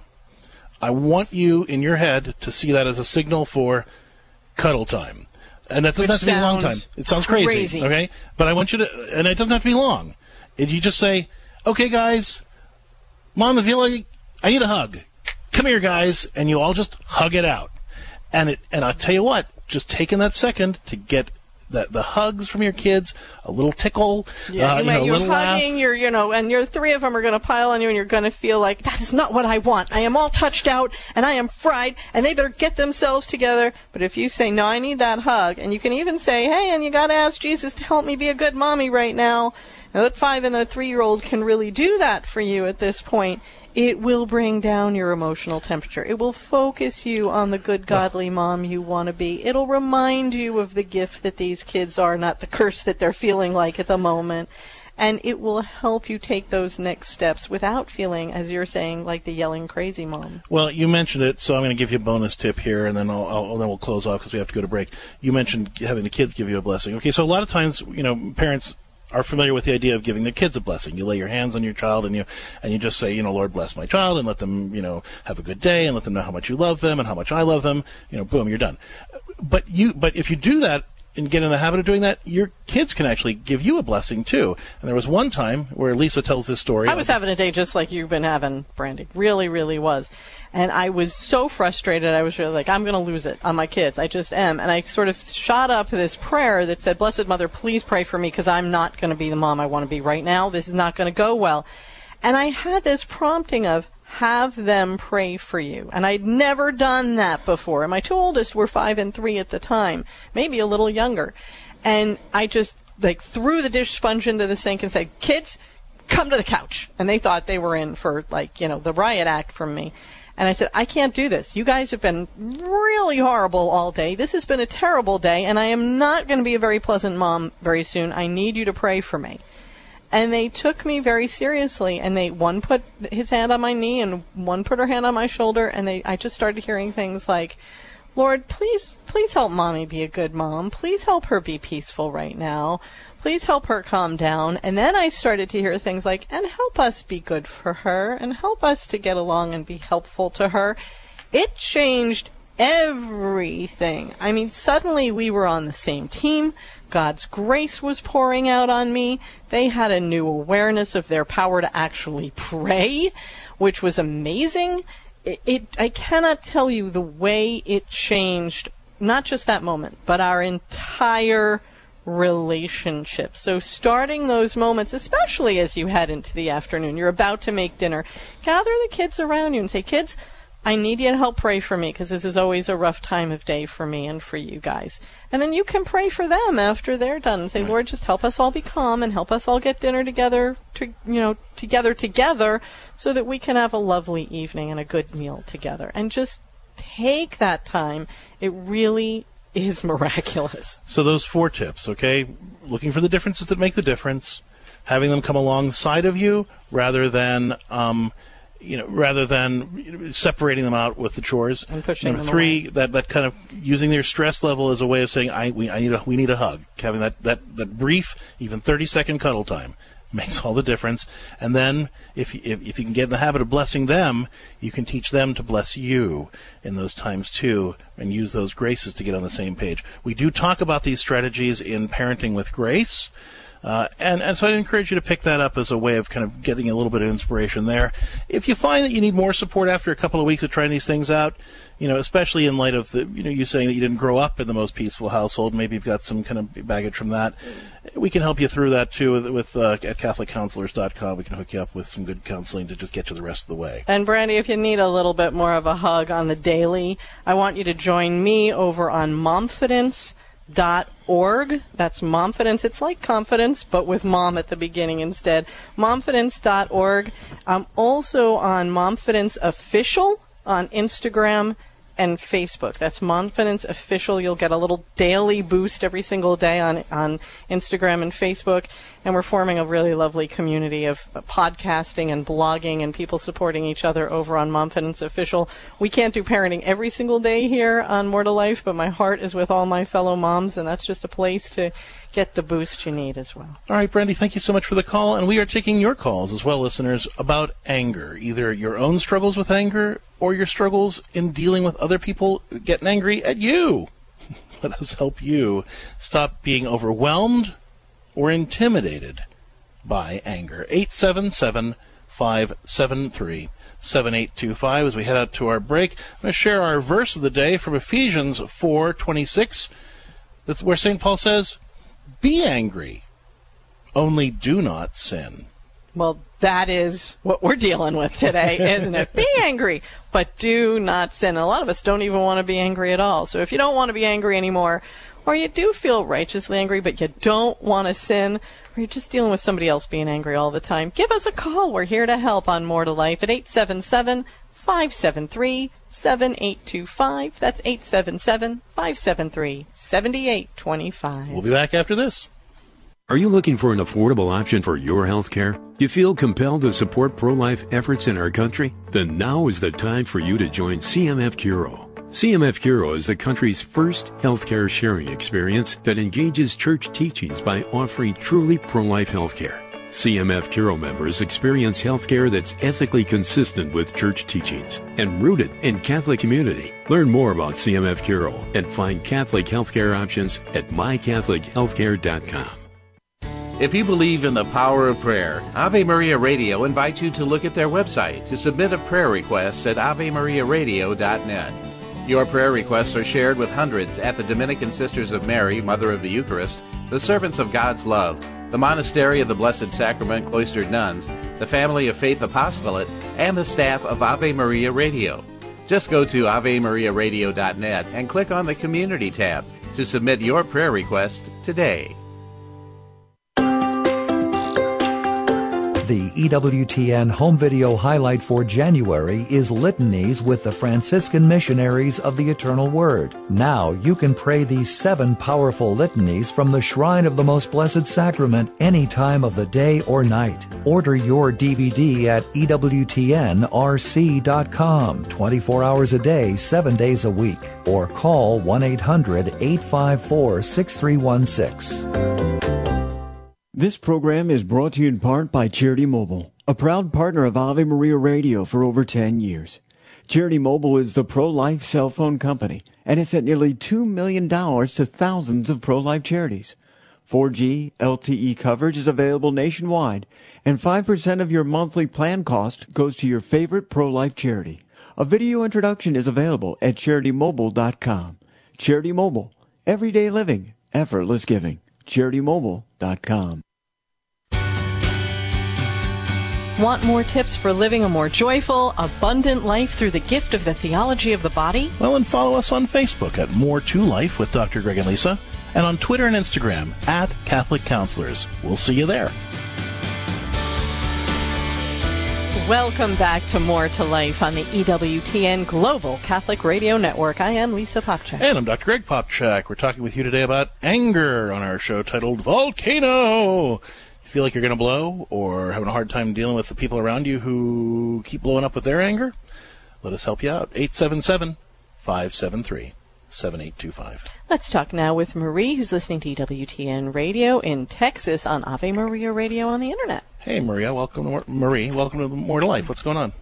I want you in your head to see that as a signal for cuddle time. And that doesn't Which have to be a long time. sounds It sounds crazy, crazy. okay? But I want you to, and it doesn't have to be long. And you just say, okay, guys, Mom, I feel like I need a hug. Come here, guys. And you all just hug it out. And it, and I'll tell you what, just taking that second to get the, the hugs from your kids, a little tickle, Yeah, uh, you you might, know, a you're little laugh. hugging, you're, you know, and your three of them are going to pile on you, and you're going to feel like that is not what I want. I am all touched out, and I am fried, and they better get themselves together. But if you say, no, I need that hug, and you can even say, hey, and you got to ask Jesus to help me be a good mommy right now. Now, that five and the three-year-old can really do that for you at this point. It will bring down your emotional temperature. It will focus you on the good, godly mom you want to be. It'll remind you of the gift that these kids are, not the curse that they're feeling like at the moment. And it will help you take those next steps without feeling, as you're saying, like the yelling crazy mom. Well, you mentioned it, so I'm going to give you a bonus tip here, and then I'll, I'll then we'll close off because we have to go to break. You mentioned having the kids give you a blessing. Okay, so a lot of times, you know, parents are familiar with the idea of giving their kids a blessing. You lay your hands on your child and you and you just say, you know, Lord bless my child, and let them, you know, have a good day, and let them know how much you love them and how much I love them. You know, boom, you're done. But you, but if you do that and get in the habit of doing that, your kids can actually give you a blessing too. And there was one time where Lisa tells this story. I was having a day just like you've been having, Brandy. Really, really was. And I was so frustrated. I was really like, I'm going to lose it on my kids. I just am. And I sort of shot up this prayer that said, Blessed Mother, please pray for me because I'm not going to be the mom I want to be right now. This is not going to go well. And I had this prompting of, have them pray for you. And I'd never done that before. And my two oldest were five and three at the time, maybe a little younger. And I just, like, threw the dish sponge into the sink and said, kids, come to the couch. And they thought they were in for, like, you know, the riot act from me. And I said, I can't do this. You guys have been really horrible all day. This has been a terrible day, and I am not going to be a very pleasant mom very soon. I need you to pray for me. And they took me very seriously, and they one put his hand on my knee and one put her hand on my shoulder, and they I just started hearing things like, Lord, please, please help Mommy be a good mom. Please help her be peaceful right now. Please help her calm down. And then I started to hear things like, and help us be good for her, and help us to get along and be helpful to her. It changed everything. I mean, suddenly we were on the same team. God's grace was pouring out on me. They had a new awareness of their power to actually pray, which was amazing. It, it I cannot tell you the way it changed, not just that moment, but our entire relationship. So starting those moments, especially as you head into the afternoon, you're about to make dinner, gather the kids around you and say, kids, I need you to help pray for me because this is always a rough time of day for me and for you guys. And then you can pray for them after they're done and say, Lord, just help us all be calm and help us all get dinner together, to, you know, together, together, so that we can have a lovely evening and a good meal together. And just take that time. It really is miraculous. So those four tips, okay? Looking for the differences that make the difference, having them come alongside of you rather than, um, you know, rather than separating them out with the chores. And pushing Number them three, away. that, that kind of using their stress level as a way of saying, I we I need a we need a hug. Having that, that, that brief, even thirty second cuddle time makes all the difference. And then if, if if you can get in the habit of blessing them, you can teach them to bless you in those times too, and use those graces to get on the same page. We do talk about these strategies in Parenting with Grace. Uh, and, and so I'd encourage you to pick that up as a way of kind of getting a little bit of inspiration there. If you find that you need more support after a couple of weeks of trying these things out, you know, especially in light of the, you know, you saying that you didn't grow up in the most peaceful household, maybe you've got some kind of baggage from that. We can help you through that too with, with uh, at Catholic Counselors dot com. We can hook you up with some good counseling to just get you the rest of the way. And Brandy, if you need a little bit more of a hug on the daily, I want you to join me over on Momfidence dot org. That's Momfidence. It's like confidence, but with mom at the beginning instead. Momfidence dot org. I'm also on Momfidence Official on Instagram and Facebook. That's Momfidence Official. You'll get a little daily boost every single day on, on Instagram and Facebook. And we're forming a really lovely community of podcasting and blogging and people supporting each other over on Momfidence Official. We can't do parenting every single day here on More to Life, but my heart is with all my fellow moms, and that's just a place to get the boost you need as well. All right, Brandy, thank you so much for the call. And we are taking your calls as well, listeners, about anger, either your own struggles with anger or your struggles in dealing with other people getting angry at you. Let us help you stop being overwhelmed or intimidated by anger. eight seven seven, five seven three, seven eight two five. As we head out to our break, I'm going to share our verse of the day from Ephesians four twenty-six. That's where Saint Paul says, be angry, only do not sin. Well, that is what we're dealing with today, isn't it? Be angry, but do not sin. A lot of us don't even want to be angry at all. So if you don't want to be angry anymore, or you do feel righteously angry, but you don't want to sin, or you're just dealing with somebody else being angry all the time, give us a call. We're here to help on More to Life at eight seven seven, five seven three, seven eight two five. That's eight seven seven, five seven three, seven eight two five. We'll be back after this. Are you looking for an affordable option for your health care? You feel compelled to support pro-life efforts in our country? Then now is the time for you to join C M F Curo. C M F Curo is the country's first healthcare sharing experience that engages church teachings by offering truly pro-life healthcare. C M F Curo members experience healthcare that's ethically consistent with church teachings and rooted in Catholic community. Learn more about C M F Curo and find Catholic healthcare options at my catholic healthcare dot com. If you believe in the power of prayer, Ave Maria Radio invites you to look at their website to submit a prayer request at ave maria radio dot net. Your prayer requests are shared with hundreds at the Dominican Sisters of Mary, Mother of the Eucharist, the Servants of God's Love, the Monastery of the Blessed Sacrament Cloistered Nuns, the Family of Faith Apostolate, and the staff of Ave Maria Radio. Just go to ave maria radio dot net and click on the Community tab to submit your prayer request today. The E W T N home video highlight for January is Litanies with the Franciscan Missionaries of the Eternal Word. Now you can pray these seven powerful litanies from the Shrine of the Most Blessed Sacrament any time of the day or night. Order your D V D at E W T N R C dot com, twenty-four hours a day, seven days a week, or call one eight hundred, eight five four, six three one six. This program is brought to you in part by Charity Mobile, a proud partner of Ave Maria Radio for over ten years. Charity Mobile is the pro-life cell phone company and has sent nearly two million dollars to thousands of pro-life charities. four G L T E coverage is available nationwide, and five percent of your monthly plan cost goes to your favorite pro-life charity. A video introduction is available at charity mobile dot com. Charity Mobile, everyday living, effortless giving. charity mobile dot com. Want more tips for living a more joyful, abundant life through the gift of the theology of the body? Well, and follow us on Facebook at More to Life with Doctor Greg and Lisa, and on Twitter and Instagram at Catholic Counselors. We'll see you there. Welcome back to More to Life on the E W T N Global Catholic Radio Network. I am Lisa Popchak. And I'm Doctor Greg Popchak. We're talking with you today about anger on our show titled Volcano. You feel like you're going to blow or having a hard time dealing with the people around you who keep blowing up with their anger? Let us help you out. eight seven seven, five seven three, seven eight two five. Let's talk now with Marie, who's listening to E W T N Radio in Texas on Ave Maria Radio on the Internet. Hey, Maria. Welcome to More, Marie. Welcome to More to Life. What's going on?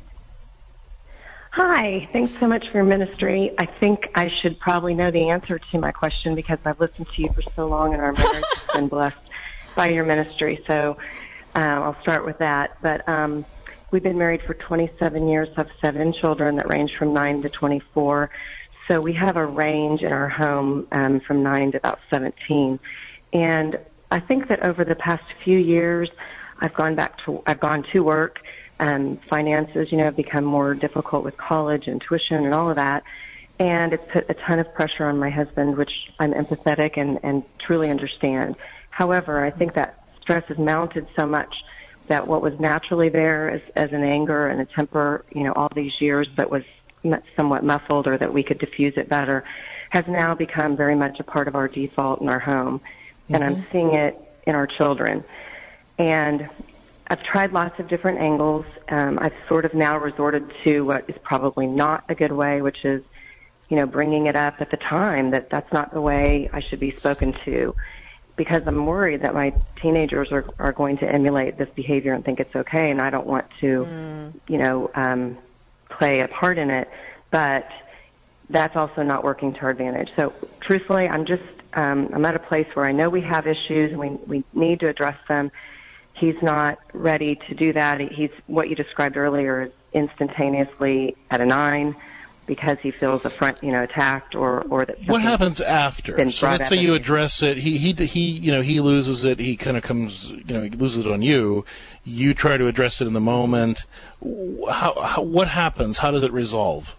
Hi. Thanks so much for your ministry. I think I should probably know the answer to my question because I've listened to you for so long and our marriage has been blessed by your ministry. So uh, I'll start with that. But um, we've been married for twenty-seven years, have seven children that range from nine to twenty-four. So we have a range in our home um, from nine to about seventeen. And I think that over the past few years, I've gone back to, I've gone to work. Um, finances, you know, have become more difficult with college and tuition and all of that. And it's put a ton of pressure on my husband, which I'm empathetic and, and truly understand. However, I think that stress has mounted so much that what was naturally there as, as an anger and a temper, you know, all these years, but was somewhat muffled or that we could diffuse it better, has now become very much a part of our default in our home. Mm-hmm. And I'm seeing it in our children. And I've tried lots of different angles. Um, I've sort of now resorted to what is probably not a good way, which is, you know, bringing it up at the time that that's not the way I should be spoken to, because I'm worried that my teenagers are, are going to emulate this behavior and think it's okay, and I don't want to, mm. you know, um, play a part in it. But that's also not working to our advantage. So truthfully, I'm just, um, I'm at a place where I know we have issues and we, we need to address them. He's not ready to do that. He's, what you described earlier, is instantaneously at a nine because he feels affront, you know, attacked, or or that. What happens after? So let's say you address it. He he he, you know, he loses it. He kind of comes, you know, he loses it on you. You try to address it in the moment. How, how what happens? How does it resolve?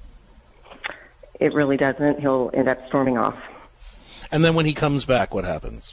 It really doesn't. He'll end up storming off. And then when he comes back, what happens?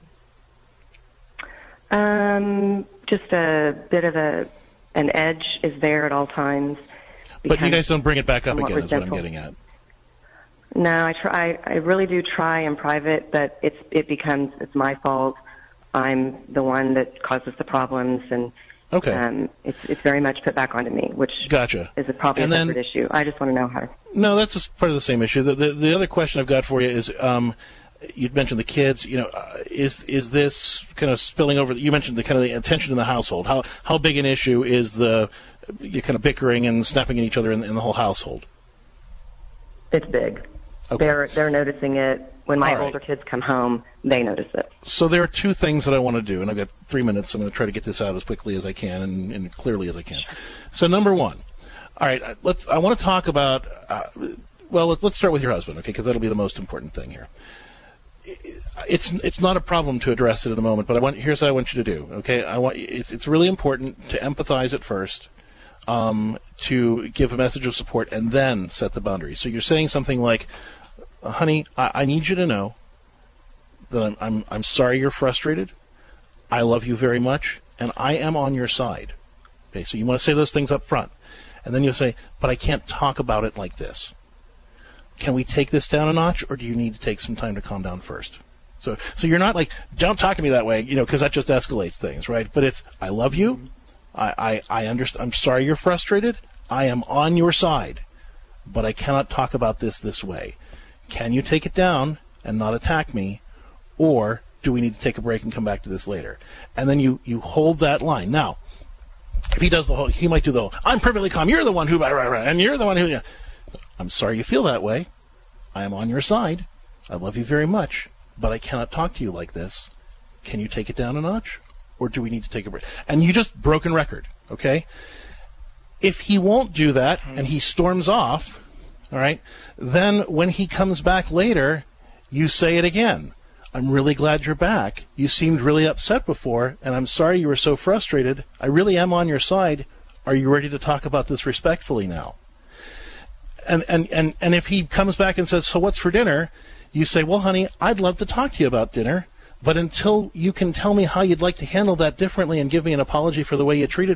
Um, just a bit of a an edge is there at all times. But you guys don't bring it back up again, is what I'm getting at. No, I try. I really do try in private, but it's it becomes it's my fault. I'm the one that causes the problems, and okay, um, it's it's very much put back onto me, which gotcha. is a probably and a then, separate issue. I just want to know how. No, that's just part of the same issue. The the, the other question I've got for you is. Um, You'd mentioned the kids. You know, uh, is is this kind of spilling over? You mentioned the kind of the attention in the household. How how big an issue is the you kind of bickering and snapping at each other in, in the whole household? It's big. Okay. They're they're noticing it. When my right. older kids come home, they notice it. So there are two things that I want to do, and I've got three minutes. I'm going to try to get this out as quickly as I can and, and clearly as I can. So number one, all right, let's. I want to talk about. Uh, well, let's let's start with your husband, okay? Because that'll be the most important thing here. It's it's not a problem to address it in a moment, but I want here's what I want you to do. Okay, I want it's it's really important to empathize at first, um, to give a message of support, and then set the boundaries. So you're saying something like, "Honey, I, I need you to know that I'm I'm I'm sorry you're frustrated. I love you very much, and I am on your side." Okay, so you want to say those things up front, and then you'll say, "But I can't talk about it like this. Can we take this down a notch, or do you need to take some time to calm down first?" So, so you're not like, "Don't talk to me that way," you know, because that just escalates things, right? But it's, "I love you. I, I, I understand. I'm sorry you're frustrated. I am on your side, but I cannot talk about this this way. Can you take it down and not attack me, or do we need to take a break and come back to this later?" And then you, you hold that line. Now, if he does the whole, he might do the whole, "I'm perfectly calm. You're the one who, and you're the one who." "I'm sorry you feel that way. I am on your side. I love you very much, but I cannot talk to you like this. Can you take it down a notch, or do we need to take a break?" And you just broken record, okay? If he won't do that and he storms off, all right, then when he comes back later, you say it again. "I'm really glad you're back. You seemed really upset before, and I'm sorry you were so frustrated. I really am on your side. Are you ready to talk about this respectfully now?" And, and, and, and if he comes back and says, "So what's for dinner?" you say, "Well, honey, I'd love to talk to you about dinner, but until you can tell me how you'd like to handle that differently and give me an apology for the way you treated me,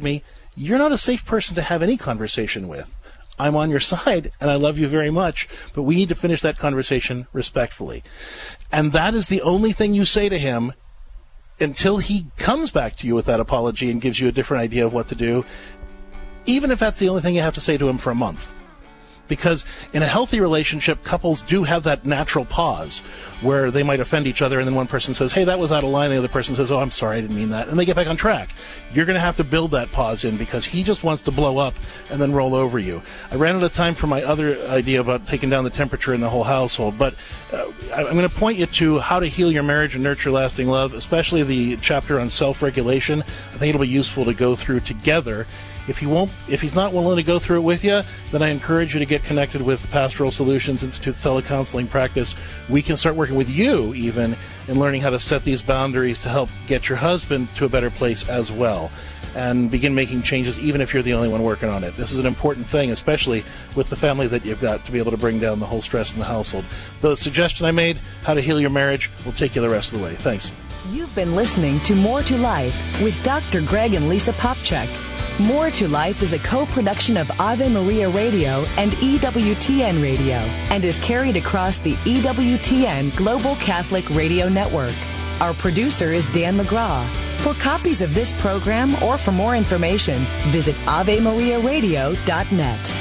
you're not a safe person to have any conversation with. I'm on your side, and I love you very much, but we need to finish that conversation respectfully. And that is the only thing you say to him until he comes back to you with that apology and gives you a different idea of what to do, even if that's the only thing you have to say to him for a month. Because in a healthy relationship, couples do have that natural pause where they might offend each other, and then one person says, hey, that was out of line, and the other person says, oh, I'm sorry, I didn't mean that, and they get back on track. You're going to have to build that pause in because he just wants to blow up and then roll over you. I ran out of time for my other idea about taking down the temperature in the whole household, but uh, I'm going to point you to How to Heal Your Marriage and Nurture Lasting Love, especially the chapter on self-regulation. I think it'll be useful to go through together. If he won't, if he's not willing to go through it with you, then I encourage you to get connected with Pastoral Solutions Institute's telecounseling practice. We can start working with you, even, in learning how to set these boundaries to help get your husband to a better place as well, and begin making changes, even if you're the only one working on it. This is an important thing, especially with the family that you've got, to be able to bring down the whole stress in the household. The suggestion I made, How to Heal Your Marriage, will take you the rest of the way. Thanks. You've been listening to More to Life with Doctor Greg and Lisa Popchak. More to Life is a co-production of Ave Maria Radio and E W T N Radio and is carried across the E W T N Global Catholic Radio Network. Our producer is Dan McGraw. For copies of this program or for more information, visit ave maria radio dot net.